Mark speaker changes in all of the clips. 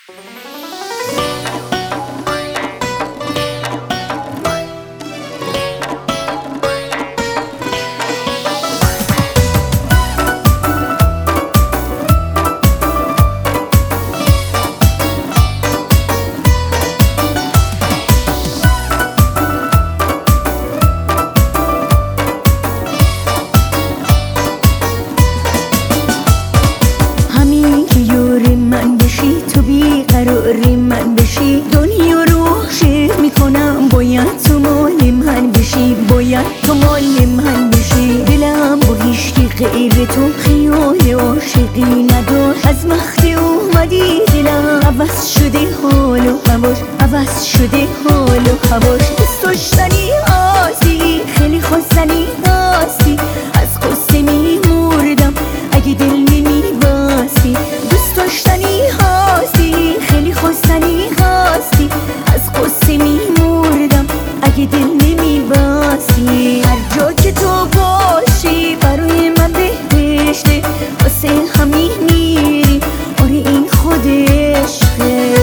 Speaker 1: قرار من بشی، دنیا رو شیر میکنم، باید تو مال من بشی، باید تو مال من بشی. دلم با هیچکی غیر تو خیال عاشقی نداشت، از وقتی اومدی دلم عوض شده حال و هواش، عوض شده حال و هواش. دوست داشتنی آسی، خیلی خواستنی آسی، از قصه میمردم اگه دل نمیبستی. دوست داشتنی هستی، خیلی خواستنی هستی، از قصه میمردم اگه دل نمیبستی. هر جا که تو باشی برای من بهشته، واسه همین میری، آره این خود عشقه.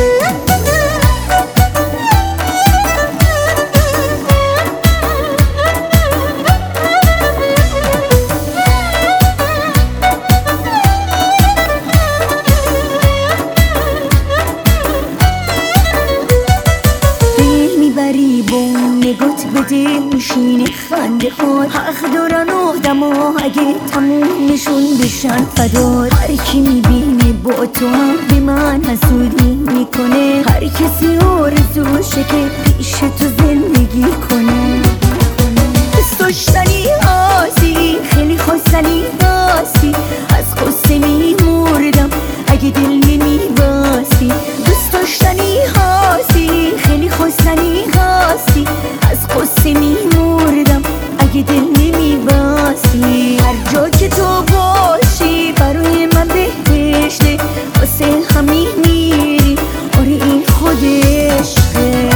Speaker 1: نگات به دل میشینه خنده هات، حق دارن آدما اگه تمومشون بشن فدات. هر کی میبینه با تو هم به من حسودی میکنه، هر کسی آرزوشه که پیش تو زندگی کنه. دوست داشتنی آسی، خیلی خواستنی آسی، از قصه میمردم اگه دل نمیبستی. دوست داشتنی هستی، خیلی خواستنی هستی، از قصه میمردم اگه دل نمیبستی. هر جا که تو باشی برای من بهشته، واسه همین میری، آره این خود عشقه.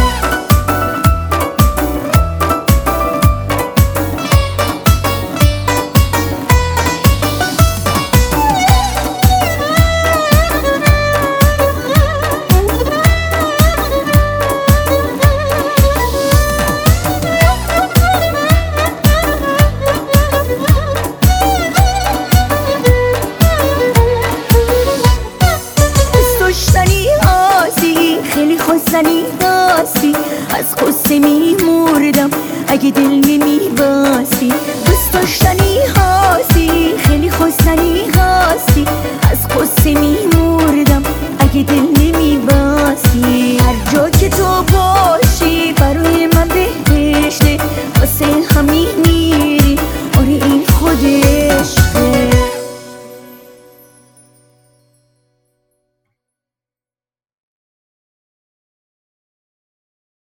Speaker 1: خواستنی هستی، از قصه میمردم اگه دل نمیبستی. دوست داشتنی هستی، خیلی خواستنی هستی، از قصه میمردم اگه دل نمیبستی.